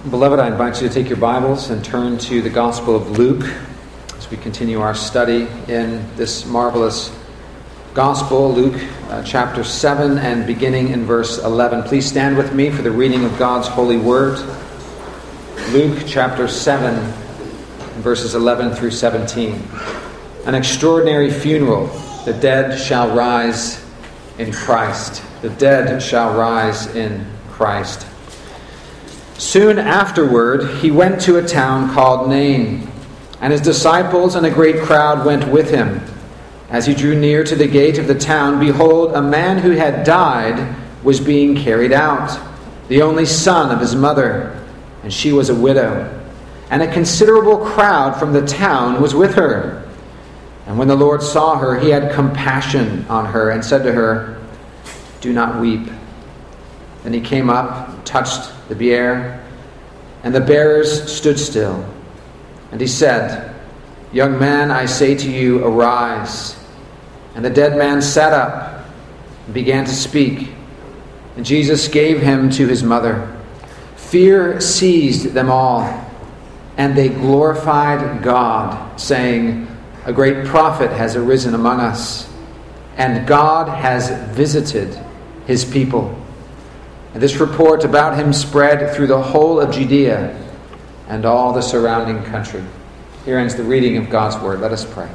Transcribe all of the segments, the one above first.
Beloved, I invite you to take your Bibles and turn to the Gospel of Luke as we continue our study in this marvelous Gospel, Luke chapter 7 and beginning in verse 11. Please stand with me for the reading of God's holy word. Luke chapter 7, verses 11 through 17. An extraordinary funeral. The dead shall rise in Christ. The dead shall rise in Christ. Soon afterward, he went to a town called Nain, and his disciples and a great crowd went with him. As he drew near to the gate of the town, behold, a man who had died was being carried out, the only son of his mother, and she was a widow. And a considerable crowd from the town was with her. And when the Lord saw her, he had compassion on her and said to her, "Do not weep." Then he came up, touched the bier, and the bearers stood still. And he said, "Young man, I say to you, arise." And the dead man sat up and began to speak. And Jesus gave him to his mother. Fear seized them all, and they glorified God, saying, "A great prophet has arisen among us, and God has visited his people." And this report about him spread through the whole of Judea and all the surrounding country. Here ends the reading of God's word. Let us pray.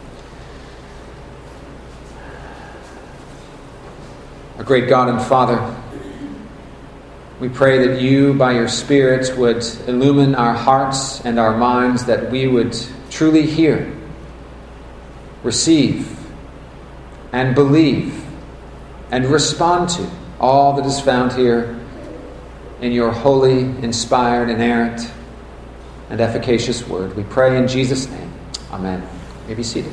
Our great God and Father, we pray that you, by your Spirit, would illumine our hearts and our minds, that we would truly hear, receive, and believe, and respond to all that is found here in your holy, inspired, inerrant, and efficacious word. We pray in Jesus' name. Amen. You may be seated.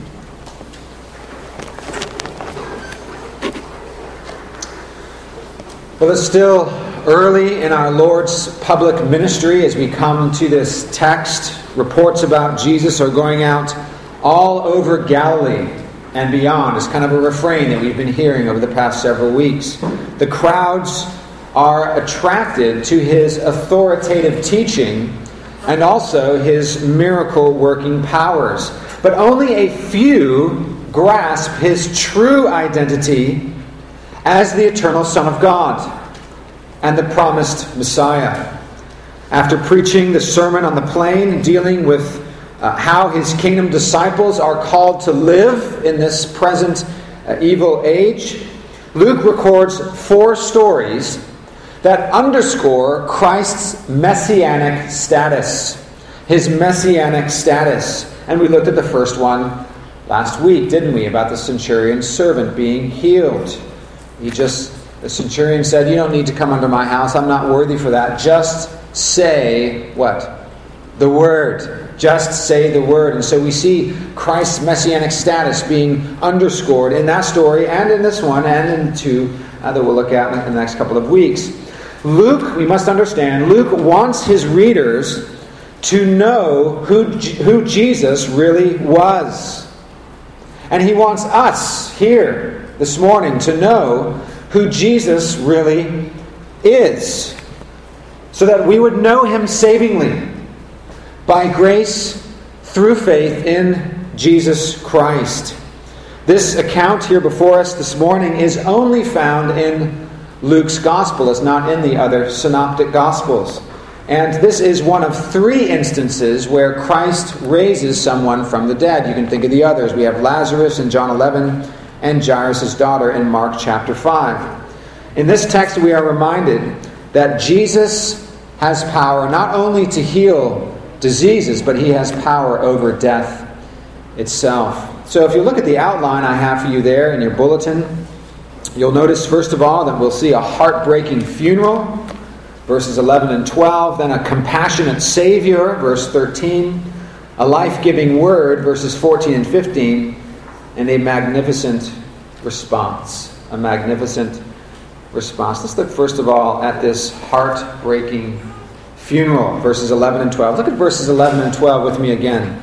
Well, it's still early in our Lord's public ministry as we come to this text. Reports about Jesus are going out all over Galilee and beyond. It's kind of a refrain that we've been hearing over the past several weeks. The crowds are attracted to his authoritative teaching and also his miracle-working powers. But only a few grasp his true identity as the eternal Son of God and the promised Messiah. After preaching the Sermon on the Plain, dealing with how his kingdom disciples are called to live in this present evil age, Luke records 4 stories that underscore Christ's messianic status. His messianic status. And we looked at the first one last week, didn't we? About the centurion's servant being healed. The centurion said, "You don't need to come under my house. I'm not worthy for that. Just say," what? The word. Just say the word. And so we see Christ's messianic status being underscored in that story and in this one and in 2 that we'll look at in the next couple of weeks. Luke, we must understand, Luke wants his readers to know who Jesus really was. And he wants us here this morning to know who Jesus really is, so that we would know him savingly by grace through faith in Jesus Christ. This account here before us this morning is only found in Luke's gospel. It's not in the other synoptic gospels. And this is one of 3 instances where Christ raises someone from the dead. You can think of the others. We have Lazarus in John 11 and Jairus' daughter in Mark chapter 5. In this text we are reminded that Jesus has power not only to heal diseases, but he has power over death itself. So if you look at the outline I have for you there in your bulletin, you'll notice first of all that we'll see a heartbreaking funeral, verses 11 and 12, then a compassionate Savior, verse 13, a life-giving word, verses 14 and 15, and a magnificent response. A magnificent response. Let's look first of all at this heartbreaking funeral, verses 11 and 12. Look at verses 11 and 12 with me again.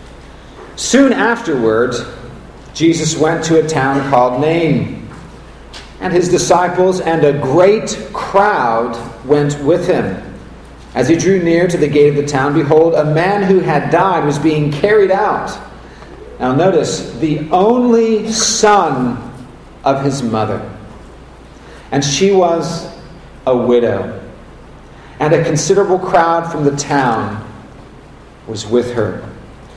Soon afterward, Jesus went to a town called Nain, and his disciples and a great crowd went with him. As he drew near to the gate of the town, behold, a man who had died was being carried out. Now notice, the only son of his mother. And she was a widow. And a considerable crowd from the town was with her.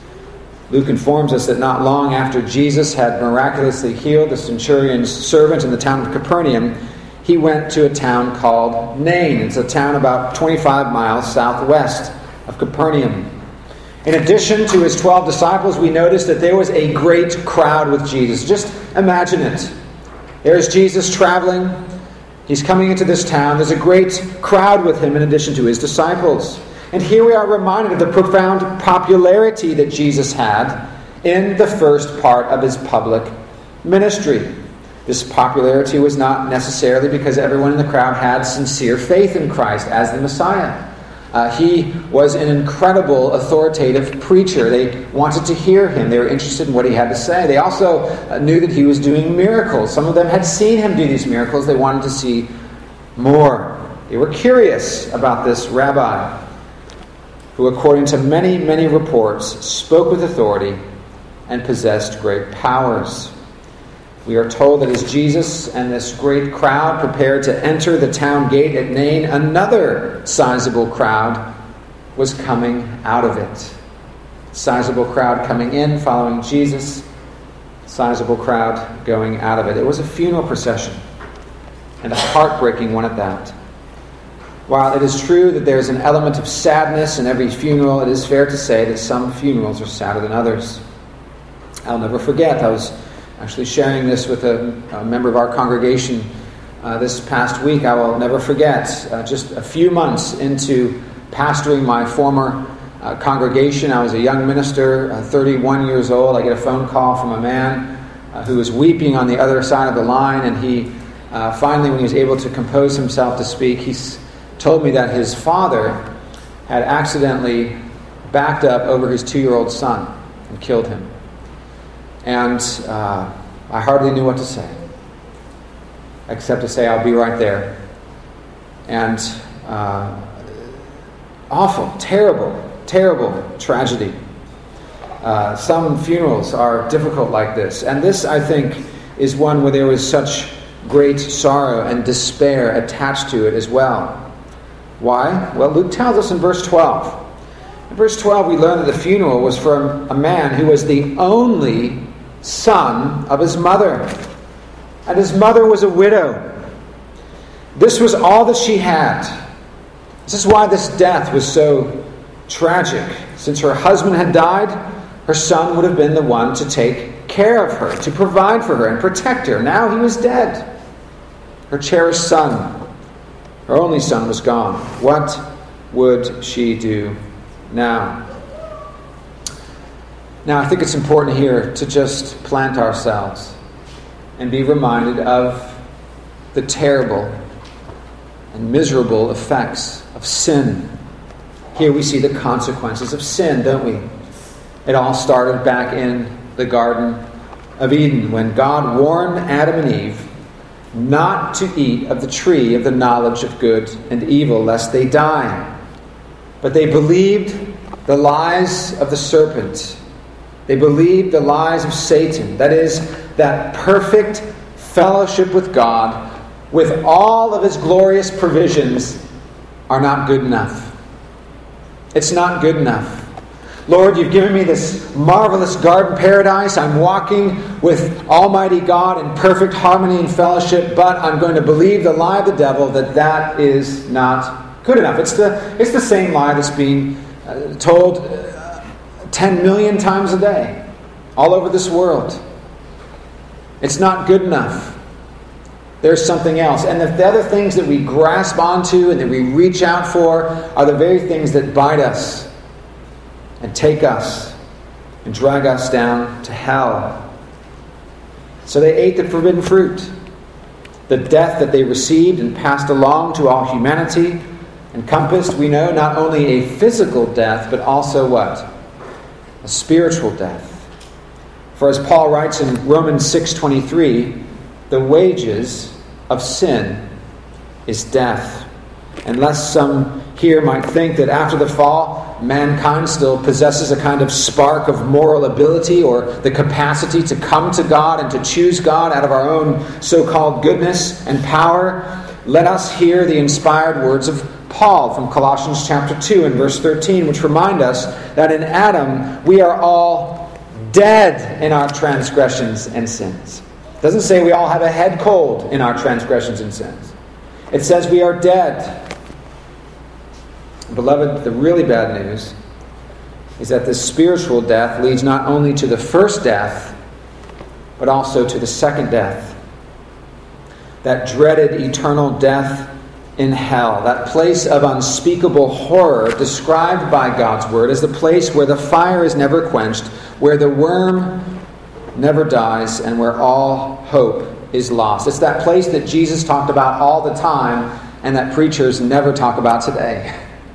Luke informs us that not long after Jesus had miraculously healed the centurion's servant in the town of Capernaum, he went to a town called Nain. It's a town about 25 miles southwest of Capernaum. In addition to his 12 disciples, we notice that there was a great crowd with Jesus. Just imagine it. There's Jesus traveling. He's coming into this town. There's a great crowd with him in addition to his disciples. And here we are reminded of the profound popularity that Jesus had in the first part of his public ministry. This popularity was not necessarily because everyone in the crowd had sincere faith in Christ as the Messiah. He was an incredible authoritative preacher. They wanted to hear him. They were interested in what he had to say. They also knew that he was doing miracles. Some of them had seen him do these miracles. They wanted to see more. They were curious about this rabbi who, according to many, many reports, spoke with authority and possessed great powers. We are told that as Jesus and this great crowd prepared to enter the town gate at Nain, another sizable crowd was coming out of it. Sizable crowd coming in, following Jesus. Sizable crowd going out of it. It was a funeral procession, and a heartbreaking one at that. While it is true that there is an element of sadness in every funeral, it is fair to say that some funerals are sadder than others. I'll never forget, I was actually sharing this with a member of our congregation this past week. I will never forget, just a few months into pastoring my former congregation, I was a young minister, 31 years old. I get a phone call from a man who was weeping on the other side of the line, and he finally, when he was able to compose himself to speak, he told me that his father had accidentally backed up over his 2-year-old son and killed him. And I hardly knew what to say, except to say, I'll be right there. And awful, terrible, terrible tragedy. Some funerals are difficult like this. And this, I think, is one where there was such great sorrow and despair attached to it as well. Why? Well, Luke tells us in verse 12. In verse 12, we learn that the funeral was for a man who was the only son of his mother. And his mother was a widow. This was all that she had. This is why this death was so tragic. Since her husband had died, her son would have been the one to take care of her, to provide for her and protect her. Now he was dead. Her cherished son, her only son, was gone. What would she do now? Now, I think it's important here to just plant ourselves and be reminded of the terrible and miserable effects of sin. Here we see the consequences of sin, don't we? It all started back in the Garden of Eden when God warned Adam and Eve not to eat of the tree of the knowledge of good and evil, lest they die. But they believed the lies of the serpent. They believed the lies of Satan. That is, that perfect fellowship with God, with all of his glorious provisions, are not good enough. It's not good enough. Lord, you've given me this marvelous garden paradise. I'm walking with Almighty God in perfect harmony and fellowship, but I'm going to believe the lie of the devil that is not good enough. It's the same lie that's being told 10 million times a day all over this world. It's not good enough. There's something else. And the other things that we grasp onto and that we reach out for are the very things that bite us and take us and drag us down to hell. So they ate the forbidden fruit. The death that they received and passed along to all humanity encompassed, we know, not only a physical death, but also what? A spiritual death. For as Paul writes in Romans 6:23, the wages of sin is death. Unless some here might think that after the fall, mankind still possesses a kind of spark of moral ability or the capacity to come to God and to choose God out of our own so-called goodness and power, let us hear the inspired words of Paul from Colossians chapter 2 and verse 13, which remind us that in Adam we are all dead in our transgressions and sins. It doesn't say we all have a head cold in our transgressions and sins. It says we are dead. Beloved, the really bad news is that this spiritual death leads not only to the first death, but also to the second death. That dreaded eternal death in hell, that place of unspeakable horror described by God's word as the place where the fire is never quenched, where the worm never dies, and where all hope is lost. It's that place that Jesus talked about all the time and that preachers never talk about today.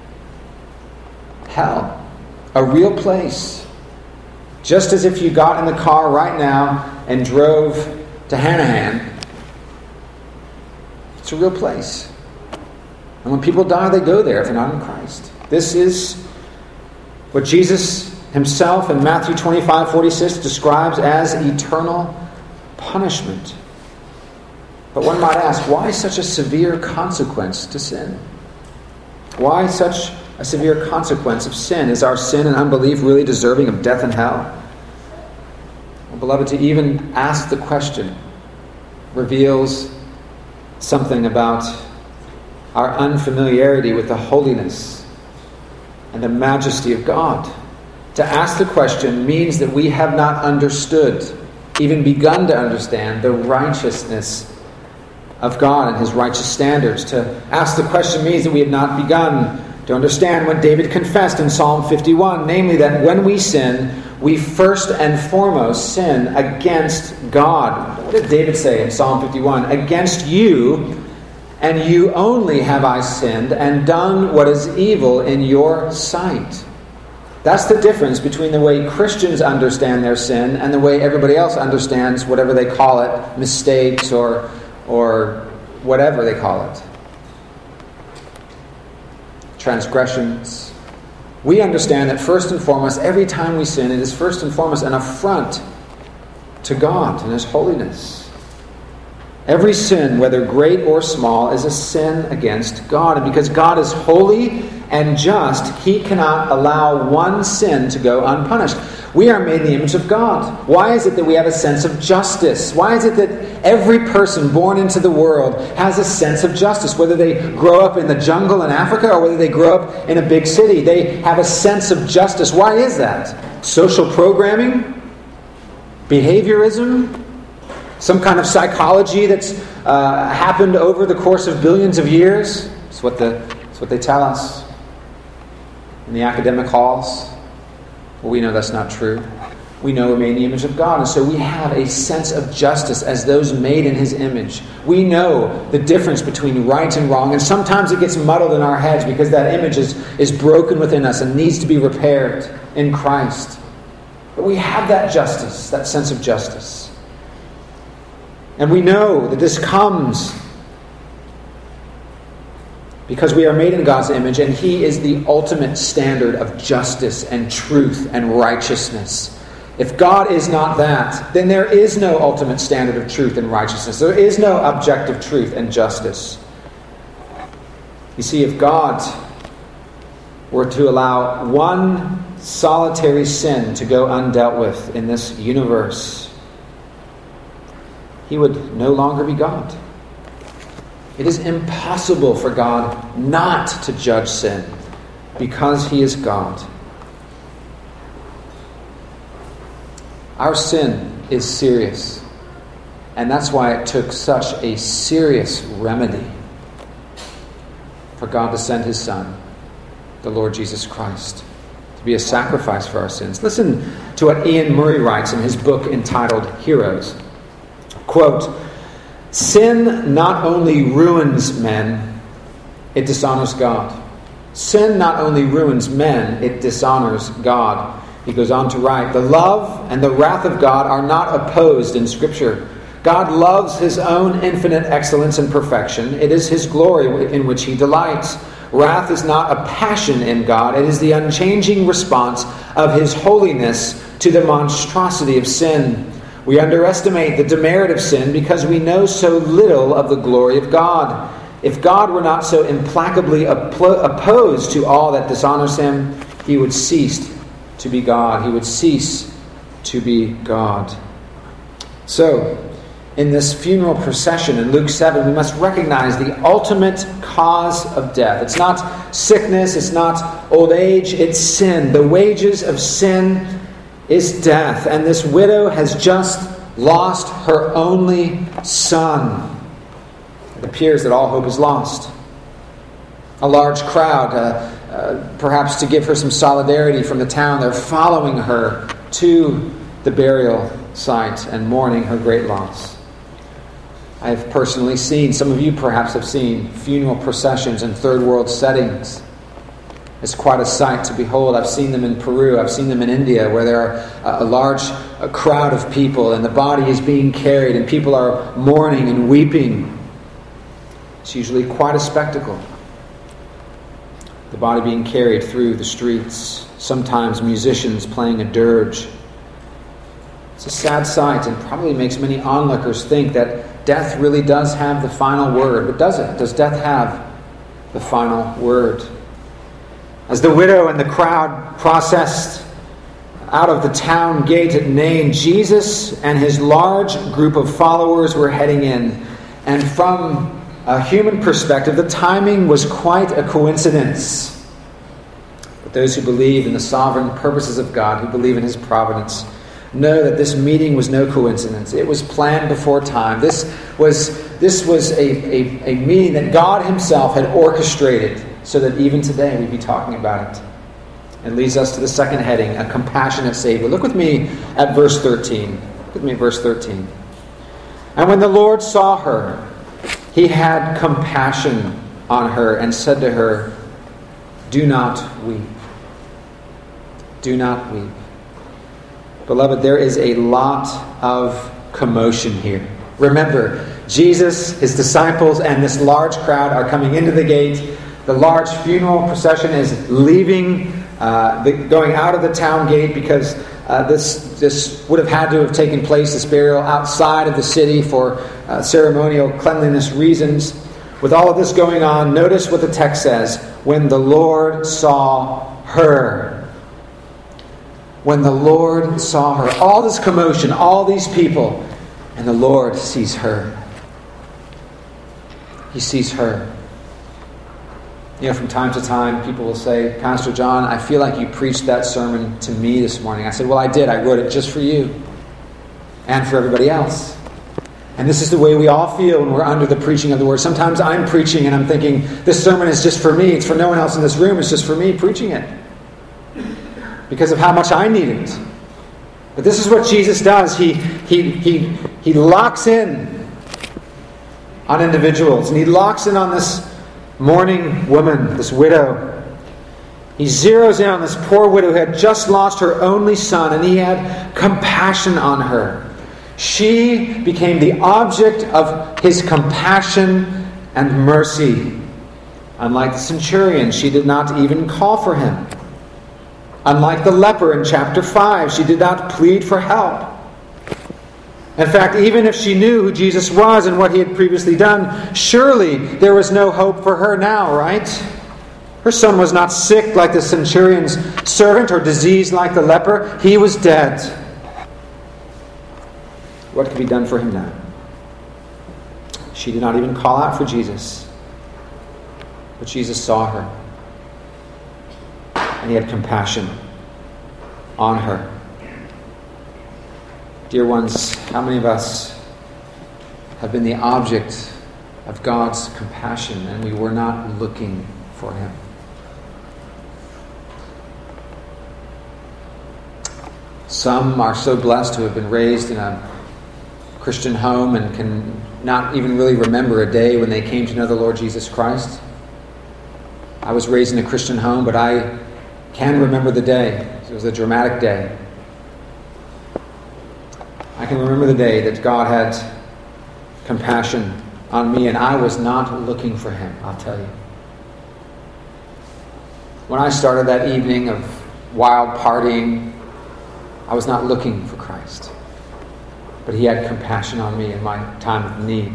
Hell. A real place. Just as if you got in the car right now and drove to Hanahan. It's a real place. And when people die, they go there if they're not in Christ. This is what Jesus himself in Matthew 25:46 describes as eternal punishment. But one might ask, why such a severe consequence to sin? Why such a severe consequence of sin? Is our sin and unbelief really deserving of death and hell? Well, beloved, to even ask the question reveals something about our unfamiliarity with the holiness and the majesty of God. To ask the question means that we have not understood, even begun to understand, the righteousness of God and his righteous standards. To ask the question means that we have not begun to understand what David confessed in Psalm 51, namely that when we sin, we first and foremost sin against God. What did David say in Psalm 51? Against you, and you only have I sinned and done what is evil in your sight. That's the difference between the way Christians understand their sin and the way everybody else understands whatever they call it, mistakes or whatever they call it. Transgressions. We understand that first and foremost, every time we sin, it is first and foremost an affront to God and his holiness. Every sin, whether great or small, is a sin against God. And because God is holy and just, he cannot allow one sin to go unpunished. We are made in the image of God. Why is it that we have a sense of justice? Why is it that every person born into the world has a sense of justice? Whether they grow up in the jungle in Africa or whether they grow up in a big city, they have a sense of justice. Why is that? Social programming? Behaviorism? Some kind of psychology that's happened over the course of billions of years? That's what they tell us in the academic halls. Well, we know that's not true. We know we're made in the image of God, and so we have a sense of justice as those made in his image. We know the difference between right and wrong, and sometimes it gets muddled in our heads because that image is broken within us and needs to be repaired in Christ. But we have that justice, that sense of justice. And we know that this comes because we are made in God's image, and he is the ultimate standard of justice and truth and righteousness. If God is not that, then there is no ultimate standard of truth and righteousness. There is no objective truth and justice. You see, if God were to allow one solitary sin to go undealt with in this universe, he would no longer be God. It is impossible for God not to judge sin because he is God. Our sin is serious, and that's why it took such a serious remedy for God to send his Son, the Lord Jesus Christ, to be a sacrifice for our sins. Listen to what Ian Murray writes in his book entitled Heroes. Quote, "Sin not only ruins men, it dishonors God. Sin not only ruins men, it dishonors God." He goes on to write, "The love and the wrath of God are not opposed in Scripture. God loves his own infinite excellence and perfection. It is his glory in which he delights. Wrath is not a passion in God. It is the unchanging response of His holiness to the monstrosity of sin. We underestimate the demerit of sin because we know so little of the glory of God. If God were not so implacably opposed to all that dishonors Him, He would cease to be God. He would cease to be God. So, in this funeral procession in Luke 7, we must recognize the ultimate cause of death. It's not sickness, it's not old age, it's sin. The wages of sin is death. And this widow has just lost her only son. It appears that all hope is lost. A large crowd, perhaps to give her some solidarity from the town, they're following her to the burial site and mourning her great loss. I have personally seen, some of you perhaps have seen, funeral processions in third world settings. It's quite a sight to behold. I've seen them in Peru. I've seen them in India, where there are a large crowd of people and the body is being carried and people are mourning and weeping. It's usually quite a spectacle. The body being carried through the streets. Sometimes musicians playing a dirge. It's a sad sight and probably makes many onlookers think that death really does have the final word. But does it? Does death have the final word? As the widow and the crowd processed out of the town gate at Nain, Jesus and his large group of followers were heading in. And from a human perspective, the timing was quite a coincidence. But those who believe in the sovereign purposes of God, who believe in His providence, know that this meeting was no coincidence. It was planned before time. This was a meeting that God Himself had orchestrated so that even today we'd be talking about it. It leads us to the second heading, a compassionate Savior. Look with me at verse 13. Look with me at verse 13. And when the Lord saw her, He had compassion on her and said to her, "Do not weep. Do not weep." Beloved, there is a lot of commotion here. Remember, Jesus, His disciples, and this large crowd are coming into the gate. The large funeral procession is leaving, going out of the town gate because this would have had to have taken place, this burial, outside of the city for ceremonial cleanliness reasons. With all of this going on, notice what the text says. When the Lord saw her. When the Lord saw her. All this commotion, all these people, and the Lord sees her. He sees her. You know, from time to time, people will say, "Pastor John, I feel like you preached that sermon to me this morning." I said, "Well, I did. I wrote it just for you and for everybody else." And this is the way we all feel when we're under the preaching of the Word. Sometimes I'm preaching and I'm thinking, this sermon is just for me. It's for no one else in this room. It's just for me preaching it, because of how much I need it. But this is what Jesus does. He locks in on individuals, and He locks in on this mourning woman, this widow. He zeroes in on this poor widow who had just lost her only son, and He had compassion on her. She became the object of His compassion and mercy. Unlike the centurion, she did not even call for him. Unlike the leper in chapter 5, she did not plead for help. In fact, even if she knew who Jesus was and what He had previously done, surely there was no hope for her now, right? Her son was not sick like the centurion's servant or diseased like the leper. He was dead. What could be done for him now? She did not even call out for Jesus. But Jesus saw her. And He had compassion on her. Dear ones, how many of us have been the object of God's compassion and we were not looking for Him? Some are so blessed to have been raised in a Christian home and can not even really remember a day when they came to know the Lord Jesus Christ. I was raised in a Christian home, but I can remember the day. It was a dramatic day. I can remember the day that God had compassion on me, and I was not looking for Him, I'll tell you. When I started that evening of wild partying, I was not looking for Christ. But he had compassion on me in my time of need.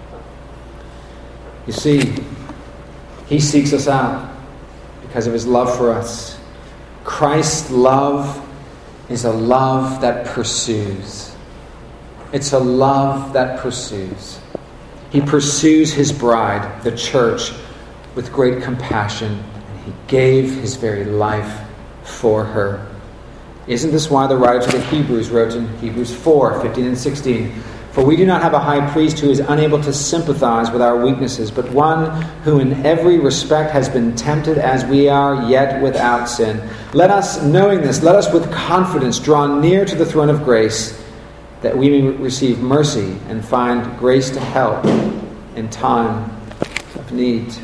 You see, he seeks us out because of his love for us. Christ's love is a love that pursues. It's a love that pursues. He pursues his bride, the church, with great compassion, and he gave his very life for her. Isn't this why the writer to the Hebrews wrote in Hebrews 4:15 and 16, "For we do not have a high priest who is unable to sympathize with our weaknesses, but one who in every respect has been tempted as we are, yet without sin. Let us, knowing this, let us with confidence draw near to the throne of grace, that we may receive mercy and find grace to help in time of need."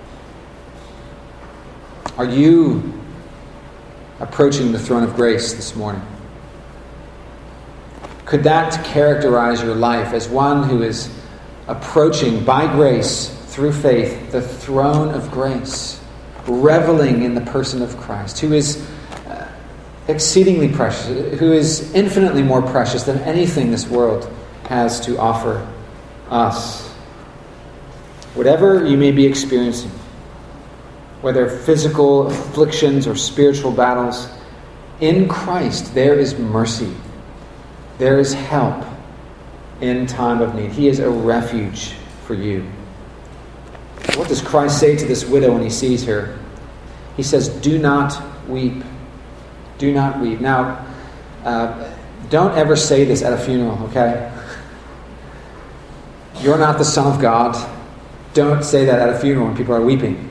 Are you approaching the throne of grace this morning? Could that characterize your life as one who is approaching by grace through faith the throne of grace, reveling in the person of Christ, who is exceedingly precious, who is infinitely more precious than anything this world has to offer us? Whatever you may be experiencing, whether physical afflictions or spiritual battles, in Christ there is mercy. There is help in time of need. He is a refuge for you. What does Christ say to this widow when he sees her? He says, "Do not weep. Do not weep." Now, don't ever say this at a funeral, okay? You're not the Son of God. Don't say that at a funeral when people are weeping.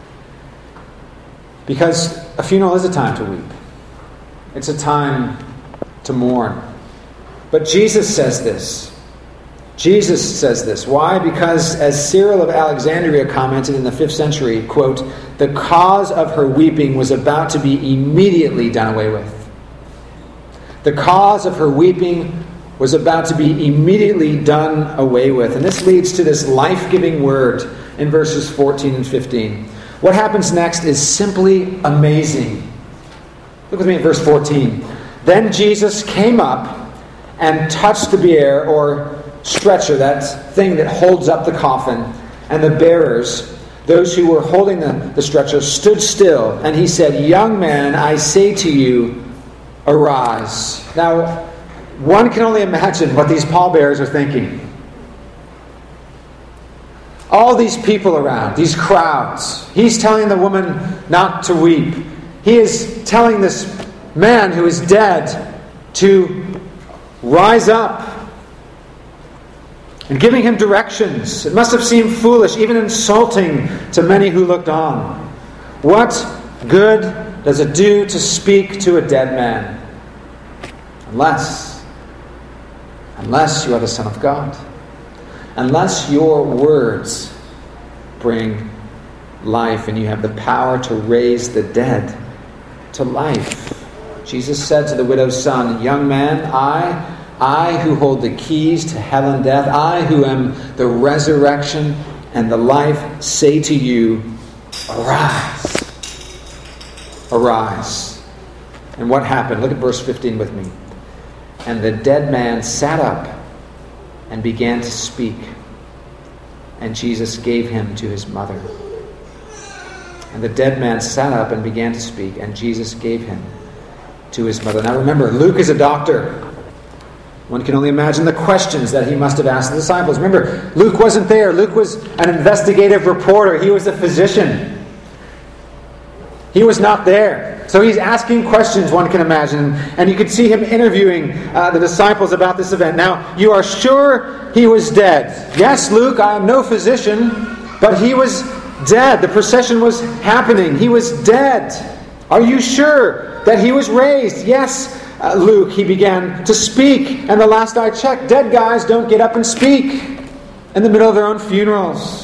Because a funeral is a time to weep. It's a time to mourn. But Jesus says this. Jesus says this. Why? Because as Cyril of Alexandria commented in the 5th century, quote, "The cause of her weeping was about to be immediately done away with." The cause of her weeping was about to be immediately done away with. And this leads to this life-giving word in verses 14 and 15. What happens next is simply amazing. Look with me at verse 14. "Then Jesus came up and touched the bier," or stretcher, that thing that holds up the coffin, "and the bearers, those who were holding the stretcher, stood still. And he said, 'Young man, I say to you, arise.'" Now, one can only imagine what these pallbearers are thinking. All these people around, these crowds. He's telling the woman not to weep. He is telling this man who is dead to rise up and giving him directions. It must have seemed foolish, even insulting to many who looked on. What good does it do to speak to a dead man? Unless you are the Son of God. Unless your words bring life and you have the power to raise the dead to life. Jesus said to the widow's son, "Young man, I who hold the keys to hell and death, I who am the resurrection and the life, say to you, arise." Arise. And what happened? Look at verse 15 with me. "And the dead man sat up and began to speak, and Jesus gave him to his mother." And the dead man sat up and began to speak, and Jesus gave him to his mother. Now remember, Luke is a doctor. One can only imagine the questions that he must have asked the disciples. Remember, Luke wasn't there. Luke was an investigative reporter. He was a physician. He was not there. So he's asking questions, one can imagine. And you could see him interviewing the disciples about this event. "Now, you are sure he was dead?" "Yes, Luke, I am no physician, but he was dead. The procession was happening. He was dead. Are you sure that he was raised?" "Yes, Luke," he began to speak. "And the last I checked, dead guys don't get up and speak in the middle of their own funerals."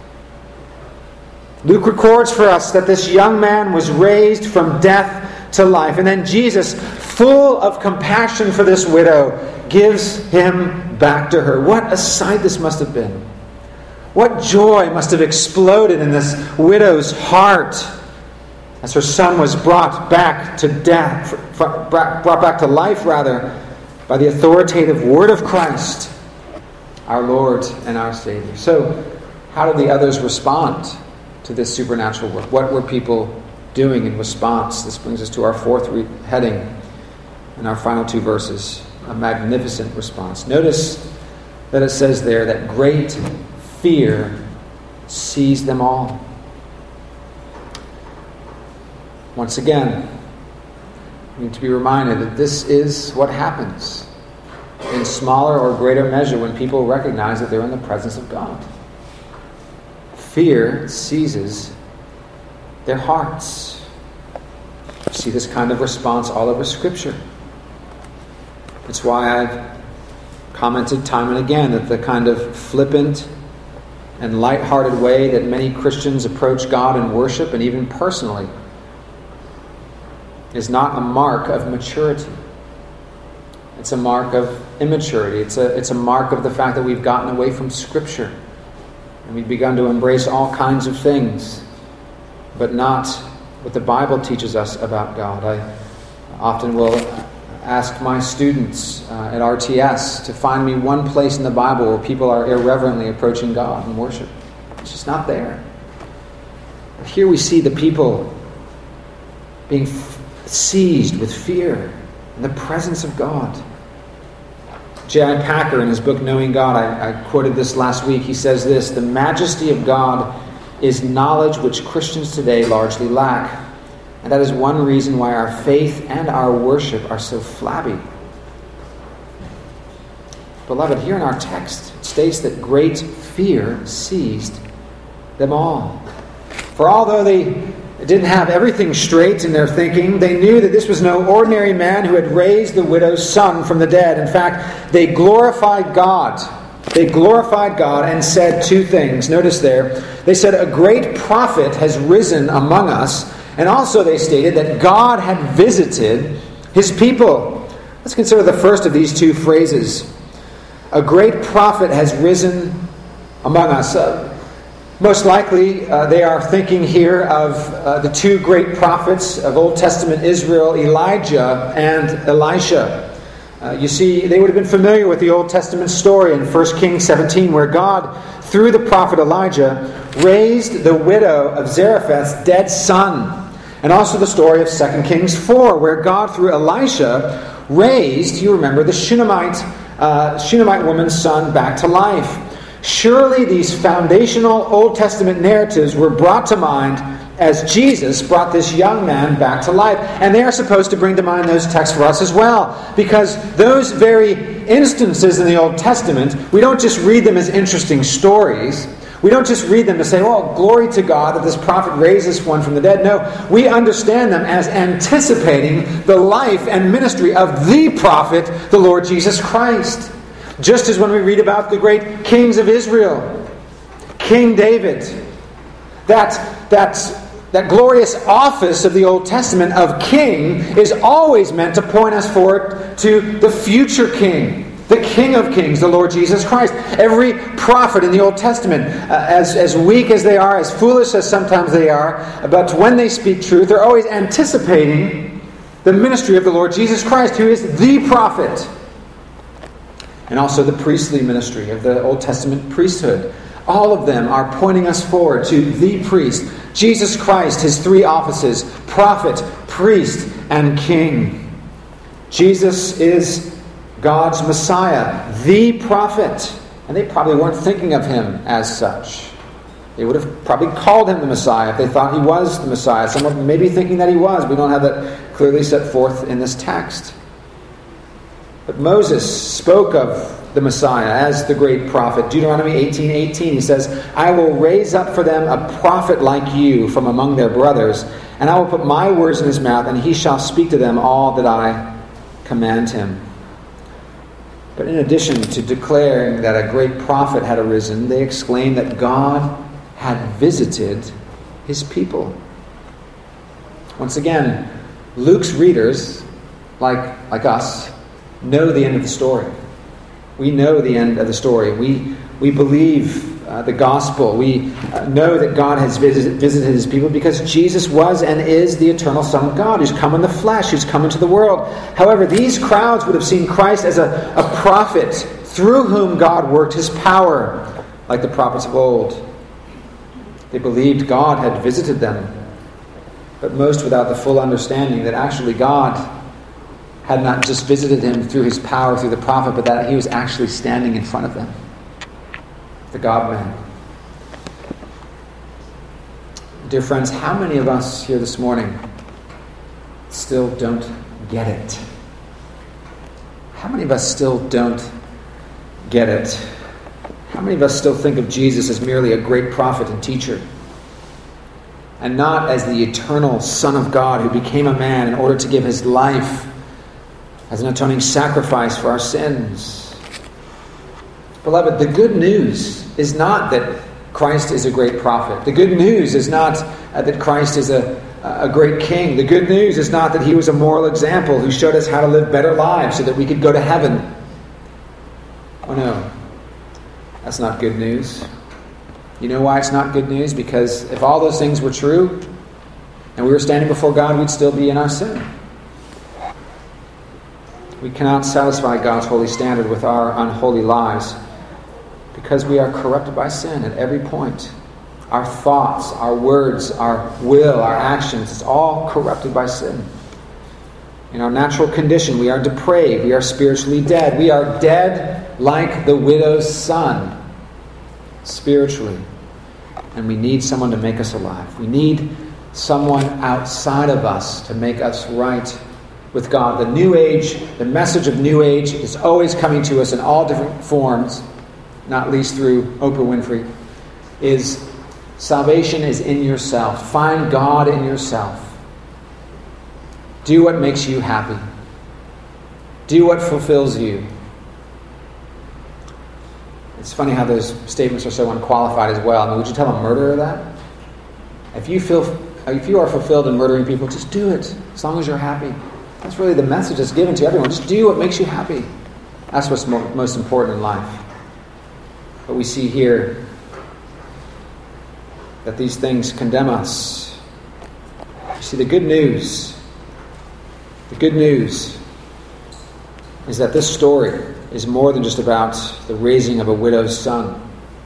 Luke records for us that this young man was raised from death to life. And then Jesus, full of compassion for this widow, gives him back to her. What a sight this must have been. What joy must have exploded in this widow's heart. as her son was brought back to death, brought back to life rather, by the authoritative word of Christ, our Lord and our Savior. So, how did the others respond to this supernatural work? What were people doing in response? This brings us to our fourth heading in our final two verses, a magnificent response. Notice that it says there that great fear seized them all. Once again, we need to be reminded that this is what happens in smaller or greater measure when people recognize that they're in the presence of God. Fear seizes their hearts. You see this kind of response all over Scripture. It's why I've commented time and again that the kind of flippant and lighthearted way that many Christians approach God in worship and even personally is not a mark of maturity. It's a mark of immaturity. It's a mark of the fact that we've gotten away from Scripture and we've begun to embrace all kinds of things, but not what the Bible teaches us about God. I often will ask my students at RTS to find me one place in the Bible where people are irreverently approaching God in worship. It's just not there. But here we see the people being seized with fear in the presence of God. J.I. Packer, in his book Knowing God, I quoted this last week. He says this: "The majesty of God is knowledge which Christians today largely lack. And that is one reason why our faith and our worship are so flabby." Beloved, here in our text, it states that great fear seized them all. For although they didn't have everything straight in their thinking, they knew that this was no ordinary man who had raised the widow's son from the dead. In fact, they glorified God. They glorified God and said two things. Notice there, they said, "A great prophet has risen among us." And also they stated that God had visited his people. Let's consider the first of these two phrases. A great prophet has risen among us. Most likely they are thinking here of the two great prophets of Old Testament Israel, Elijah and Elisha. You see, they would have been familiar with the Old Testament story in 1 Kings 17, where God, through the prophet Elijah, raised the widow of Zarephath's dead son. And also the story of 2 Kings 4, where God, through Elisha, raised, you remember, the Shunammite woman's son back to life. Surely these foundational Old Testament narratives were brought to mind as Jesus brought this young man back to life. And they are supposed to bring to mind those texts for us as well. Because those very instances in the Old Testament, we don't just read them as interesting stories. We don't just read them to say, "Oh, glory to God that this prophet raises one from the dead." No, we understand them as anticipating the life and ministry of the prophet, the Lord Jesus Christ. Just as when we read about the great kings of Israel, King David, that glorious office of the Old Testament of king is always meant to point us forward to the future king, the King of Kings, the Lord Jesus Christ. Every prophet in the Old Testament, as weak as they are, as foolish as sometimes they are, but when they speak truth, they're always anticipating the ministry of the Lord Jesus Christ, who is the prophet. And also the priestly ministry of the Old Testament priesthood. All of them are pointing us forward to the priest, Jesus Christ, his three offices: prophet, priest, and king. Jesus is God's Messiah, the prophet. And they probably weren't thinking of him as such. They would have probably called him the Messiah if they thought he was the Messiah. Some of them may be thinking that he was. We don't have that clearly set forth in this text. But Moses spoke of the Messiah as the great prophet. Deuteronomy 18:18, he says, "I will raise up for them a prophet like you from among their brothers, and I will put my words in his mouth, and he shall speak to them all that I command him." But in addition to declaring that a great prophet had arisen, they exclaimed that God had visited his people. Once again, Luke's readers, like us, know the end of the story. We know the end of the story. We believe the gospel. We know that God has visited his people because Jesus was and is the eternal Son of God, who's come in the flesh, who's come into the world. However, these crowds would have seen Christ as a prophet through whom God worked his power, like the prophets of old. They believed God had visited them, but most without the full understanding that actually God had not just visited him through his power, through the prophet, but that he was actually standing in front of them. The God-man. Dear friends, how many of us here this morning still don't get it? How many of us still don't get it? How many of us still think of Jesus as merely a great prophet and teacher, and not as the eternal Son of God who became a man in order to give his life as an atoning sacrifice for our sins? Beloved, the good news is not that Christ is a great prophet. The good news is not that Christ is a great king. The good news is not that he was a moral example who showed us how to live better lives so that we could go to heaven. Oh no, that's not good news. You know why it's not good news? Because if all those things were true and we were standing before God, we'd still be in our sin. We cannot satisfy God's holy standard with our unholy lives because we are corrupted by sin at every point. Our thoughts, our words, our will, our actions, it's all corrupted by sin. In our natural condition, we are depraved. We are spiritually dead. We are dead like the widow's son, spiritually. And we need someone to make us alive. We need someone outside of us to make us right with God. The New Age, the message of New Age is always coming to us in all different forms, not least through Oprah Winfrey, is salvation is in yourself. Find God in yourself. Do what makes you happy. Do what fulfills you. It's funny how those statements are so unqualified as well. I mean, would you tell a murderer that? If you are fulfilled in murdering people, just do it, as long as you're happy. That's really the message that's given to everyone. Just do what makes you happy. That's what's most important in life. But we see here that these things condemn us. You see, the good news is that this story is more than just about the raising of a widow's son.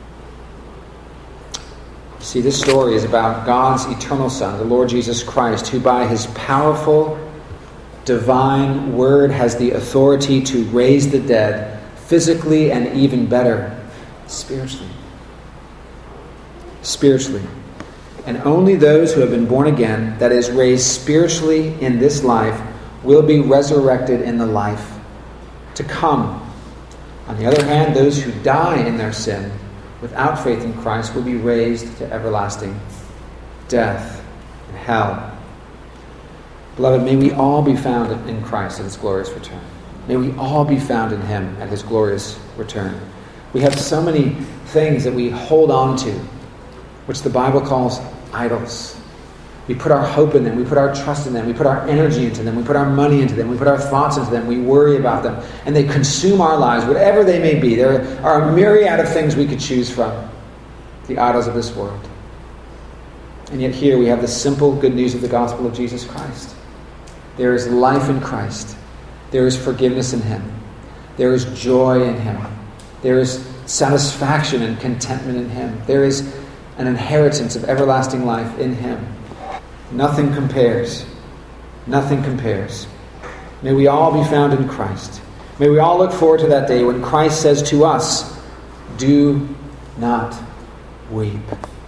You see, this story is about God's eternal Son, the Lord Jesus Christ, who by his powerful divine word has the authority to raise the dead physically and even better, spiritually. Spiritually. And only those who have been born again, that is, raised spiritually in this life, will be resurrected in the life to come. On the other hand, those who die in their sin without faith in Christ will be raised to everlasting death and hell. Beloved, may we all be found in Christ at his glorious return. May we all be found in him at his glorious return. We have so many things that we hold on to, which the Bible calls idols. We put our hope in them. We put our trust in them. We put our energy into them. We put our money into them. We put our thoughts into them. We worry about them. And they consume our lives, whatever they may be. There are a myriad of things we could choose from. The idols of this world. And yet here we have the simple good news of the gospel of Jesus Christ. There is life in Christ. There is forgiveness in him. There is joy in him. There is satisfaction and contentment in him. There is an inheritance of everlasting life in him. Nothing compares. Nothing compares. May we all be found in Christ. May we all look forward to that day when Christ says to us, "Do not weep."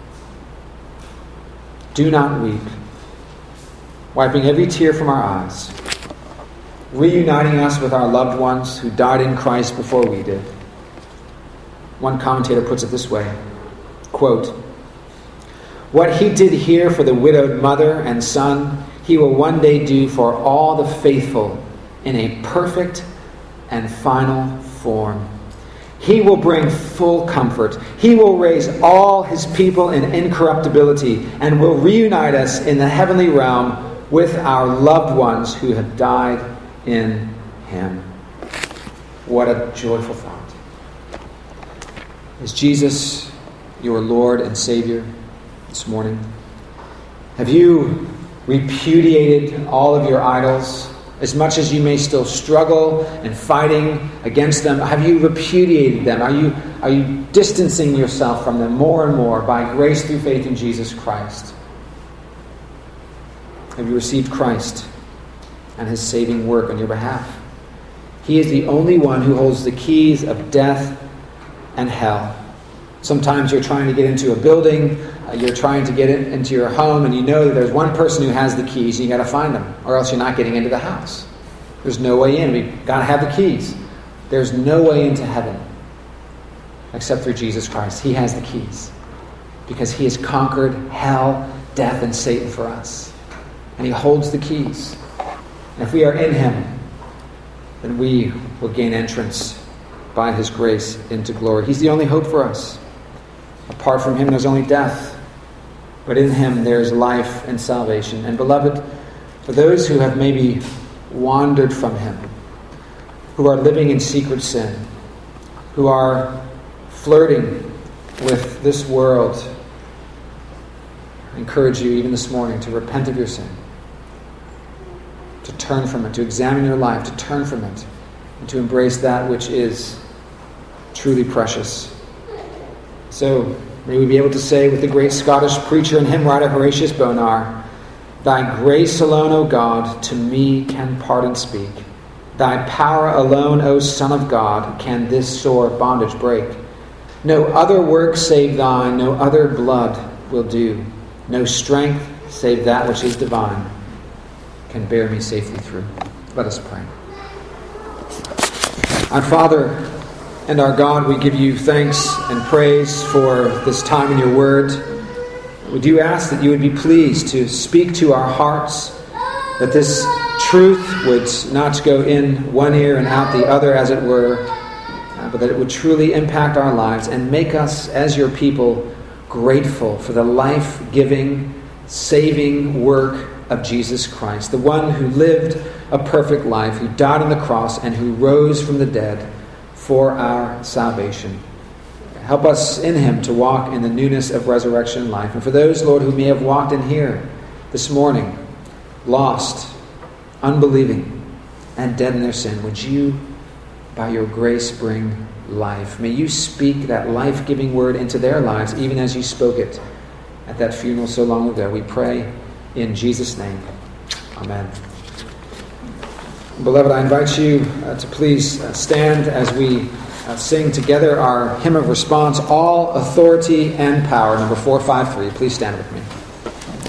Do not weep. Wiping every tear from our eyes. Reuniting us with our loved ones who died in Christ before we did. One commentator puts it this way, quote, "What he did here for the widowed mother and son, he will one day do for all the faithful in a perfect and final form. He will bring full comfort. He will raise all his people in incorruptibility and will reunite us in the heavenly realm with our loved ones who have died in him." What a joyful thought. As Jesus your Lord and Savior this morning? Have you repudiated all of your idols? As much as you may still struggle and fighting against them, have you repudiated them? Are you distancing yourself from them more and more by grace through faith in Jesus Christ? Have you received Christ and his saving work on your behalf? He is the only one who holds the keys of death and hell. Sometimes you're trying to get into a building, you're trying to get into your home, and you know that there's one person who has the keys, and you got to find them, or else you're not getting into the house. There's no way in. We've got to have the keys. There's no way into heaven except through Jesus Christ. He has the keys because he has conquered hell, death, and Satan for us. And he holds the keys. And if we are in him, then we will gain entrance by his grace into glory. He's the only hope for us. Apart from him, there's only death. But in him, there's life and salvation. And beloved, for those who have maybe wandered from him, who are living in secret sin, who are flirting with this world, I encourage you even this morning to repent of your sin, to turn from it, to examine your life, to turn from it, and to embrace that which is truly precious. So may we be able to say with the great Scottish preacher and hymn writer Horatius Bonar, "Thy grace alone, O God, to me can pardon speak. Thy power alone, O Son of God, can this sore bondage break. No other work save thine, no other blood will do. No strength save that which is divine can bear me safely through." Let us pray. Our Father and our God, we give you thanks and praise for this time in your word. We do ask that you would be pleased to speak to our hearts, that this truth would not go in one ear and out the other, as it were, but that it would truly impact our lives and make us, as your people, grateful for the life-giving, saving work of Jesus Christ, the one who lived a perfect life, who died on the cross, and who rose from the dead for our salvation. Help us in him to walk in the newness of resurrection life. And for those, Lord, who may have walked in here this morning, lost, unbelieving, and dead in their sin, would you, by your grace, bring life? May you speak that life-giving word into their lives, even as you spoke it at that funeral so long ago. We pray in Jesus' name. Amen. Beloved, I invite you to please stand as we sing together our hymn of response, All Authority and Power, number 453. Please stand with me.